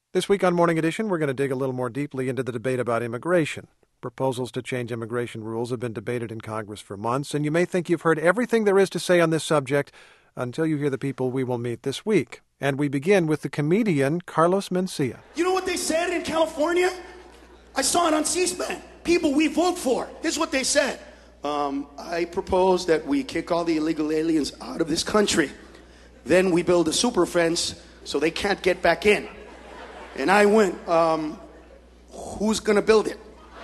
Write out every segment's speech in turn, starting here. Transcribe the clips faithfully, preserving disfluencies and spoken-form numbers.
This week on Morning Edition, we're going to dig a little more deeply into the debate about immigration. Proposals to change immigration rules have been debated in Congress for months, and you may think you've heard everything there is to say on this subject until you hear the people we will meet this week. And we begin with the comedian Carlos Mencia. You know what they said in California? I saw it on C-SPAN. People we vote for. This is what they said. Um, I propose that we kick all the illegal aliens out of this country. Then we build a super fence so they can't get back in. And I went, um, who's going to build it?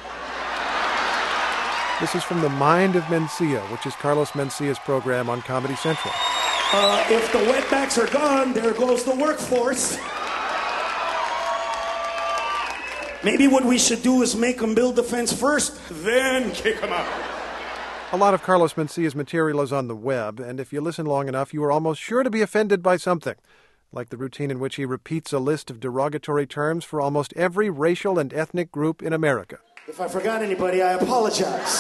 This is from The Mind of Mencia, which is Carlos Mencia's program on Comedy Central. Uh, if the wetbacks are gone, there goes the workforce. Maybe what we should do is make them build the fence first, then kick them out. A lot of Carlos Mencia's material is on the web, and if you listen long enough, you are almost sure to be offended by something, like the routine in which he repeats a list of derogatory terms for almost every racial and ethnic group in America. If I forgot anybody, I apologize.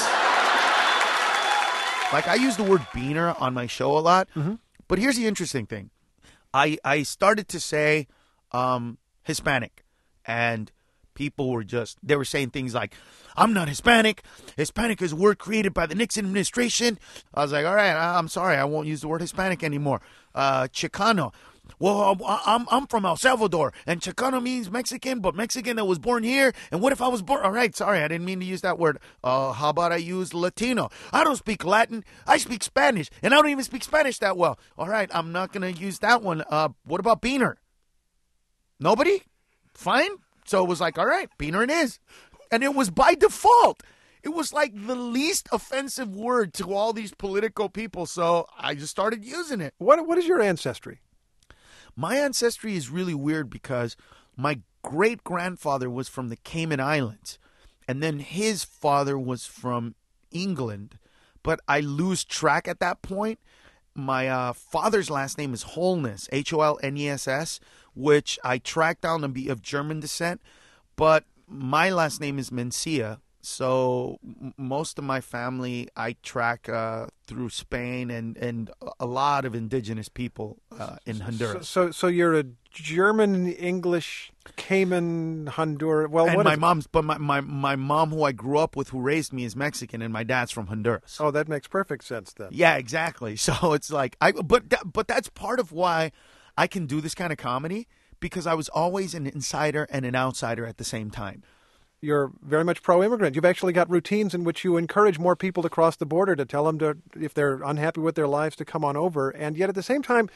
Like, I use the word beaner on my show a lot, mm-hmm. but here's the interesting thing. I I started to say um, Hispanic, and people were just, they were saying things like, I'm not Hispanic. Hispanic is a word created by the Nixon administration. I was like, all right, I'm sorry, I won't use the word Hispanic anymore. Uh, Chicano. Well, I'm I'm from El Salvador, and Chicano means Mexican, but Mexican that was born here. And what if I was born? All right, sorry, I didn't mean to use that word. Uh, how about I use Latino? I don't speak Latin. I speak Spanish, and I don't even speak Spanish that well. All right, I'm not going to use that one. Uh, what about beaner? Nobody? Fine. So it was like, all right, beaner it is. And it was by default. It was like the least offensive word to all these political people, so I just started using it. What What is your ancestry? My ancestry is really weird because my great-grandfather was from the Cayman Islands, and then his father was from England, but I lose track at that point. My uh, father's last name is Holness, H O L N E S S, which I tracked down to be of German descent, but my last name is Mencia. So m- most of my family I track uh, through Spain and, and a lot of indigenous people uh, in Honduras. So, so so you're a German, English, Cayman, Honduras. Well, and what my is... mom's, but my, my, my mom who I grew up with, who raised me, is Mexican, and my dad's from Honduras. Oh, that makes perfect sense then. Yeah, exactly. So it's like I, but that, but that's part of why I can do this kind of comedy, because I was always an insider and an outsider at the same time. You're very much pro-immigrant. You've actually got routines in which you encourage more people to cross the border, to tell them to, if they're unhappy with their lives, to come on over. And yet at the same time,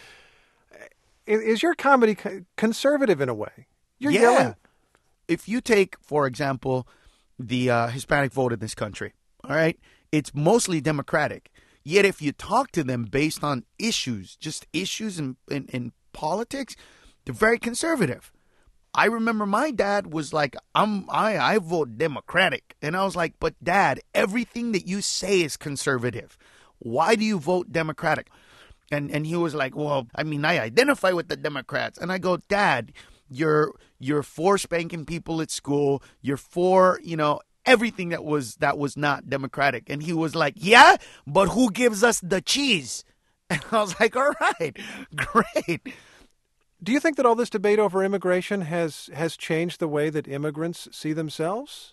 is your comedy conservative in a way? You're yeah. yelling. If you take, for example, the uh, Hispanic vote in this country, all right, it's mostly Democratic. Yet if you talk to them based on issues, just issues in, in, in politics, they're very conservative. I remember my dad was like, I'm, I, I vote Democratic. And I was like, but Dad, everything that you say is conservative. Why do you vote Democratic? And and he was like, well, I mean, I identify with the Democrats. And I go, Dad, you're you're for spanking people at school. You're for, you know, everything that was that was not Democratic. And he was like, yeah, but who gives us the cheese? And I was like, all right, great. Do you think that all this debate over immigration has, has changed the way that immigrants see themselves?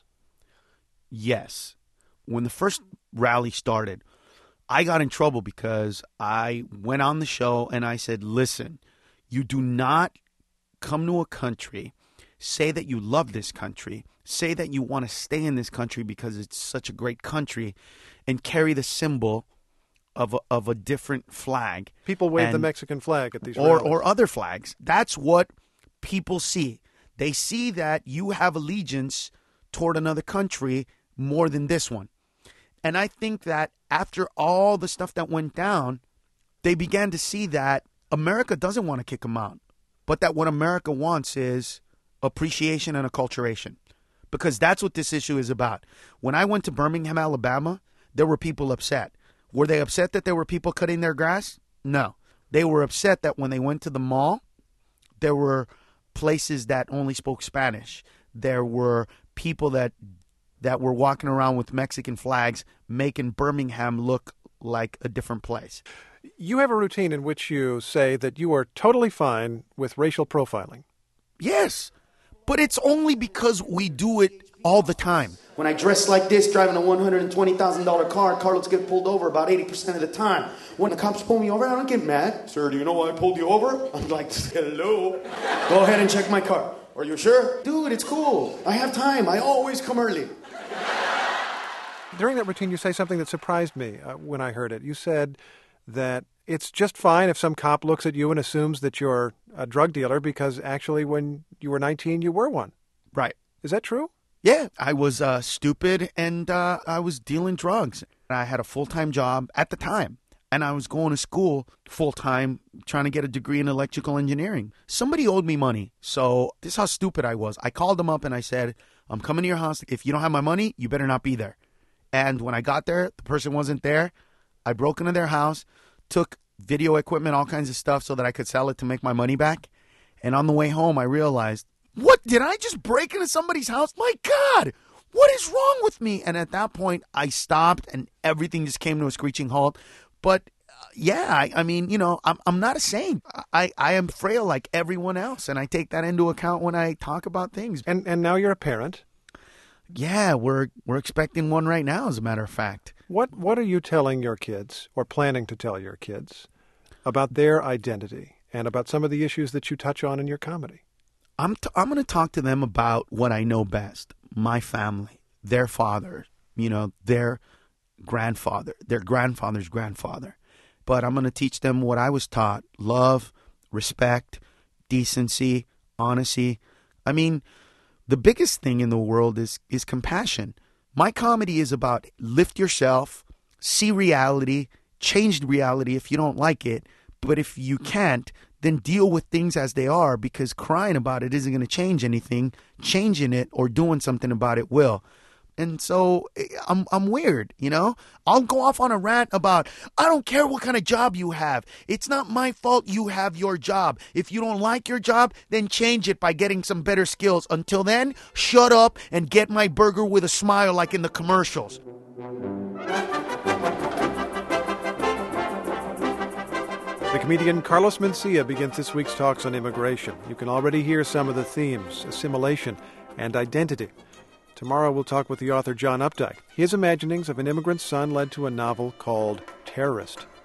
Yes. When the first rally started, I got in trouble because I went on the show and I said, listen, you do not come to a country, say that you love this country, say that you want to stay in this country because it's such a great country, and carry the symbol of a, of a different flag. People wave and, the Mexican flag at these or rallies. or other flags. That's what people see. They see that you have allegiance toward another country more than this one. And I think that after all the stuff that went down, they began to see that America doesn't want to kick them out, but that what America wants is appreciation and acculturation, because that's what this issue is about. When I went to Birmingham, Alabama, there were people upset. Were they upset that there were people cutting their grass? No. They were upset that when they went to the mall, there were places that only spoke Spanish. There were people that that were walking around with Mexican flags, making Birmingham look like a different place. You have a routine in which you say that you are totally fine with racial profiling. Yes. but it's only because we do it all the time. When I dress like this, driving a one hundred twenty thousand dollars car, Carlos get pulled over about eighty percent of the time. When the cops pull me over, I don't get mad. Sir, do you know why I pulled you over? I'm like, hello. Go ahead and check my car. Are you sure? Dude, it's cool. I have time. I always come early. During that routine, you say something that surprised me uh, when I heard it. You said that it's just fine if some cop looks at you and assumes that you're a drug dealer because actually when you were nineteen, you were one. Right. Is that true? Yeah, I was uh, stupid and uh, I was dealing drugs. I had a full-time job at the time, and I was going to school full-time trying to get a degree in electrical engineering. Somebody owed me money, so this is how stupid I was. I called them up and I said, I'm coming to your house. If you don't have my money, you better not be there. And when I got there, the person wasn't there. I broke into their house, took video equipment, all kinds of stuff so that I could sell it to make my money back. And on the way home, I realized, what, did I just break into somebody's house? My God, what is wrong with me? And at that point, I stopped and everything just came to a screeching halt. But uh, yeah, I, I mean, you know, I'm, I'm not a saint. I, I am frail like everyone else. And I take that into account when I talk about things. And and now you're a parent. Yeah, we're we're expecting one right now, as a matter of fact. What What are you telling your kids, or planning to tell your kids, about their identity and about some of the issues that you touch on in your comedy? I'm t- I'm going to talk to them about what I know best, my family, their father, you know, their grandfather, their grandfather's grandfather. But I'm going to teach them what I was taught, love, respect, decency, honesty. I mean, the biggest thing in the world is is compassion. My comedy is about lift yourself, see reality, change reality if you don't like it. But if you can't, then deal with things as they are, because crying about it isn't going to change anything. Changing it or doing something about it will. And so I'm I'm weird, you know? I'll go off on a rant about, I don't care what kind of job you have. It's not my fault you have your job. If you don't like your job, then change it by getting some better skills. Until then, shut up and get my burger with a smile like in the commercials. The comedian Carlos Mencia begins this week's talks on immigration. You can already hear some of the themes: assimilation and identity. Tomorrow we'll talk with the author John Updike. His imaginings of an immigrant's son led to a novel called Terrorist.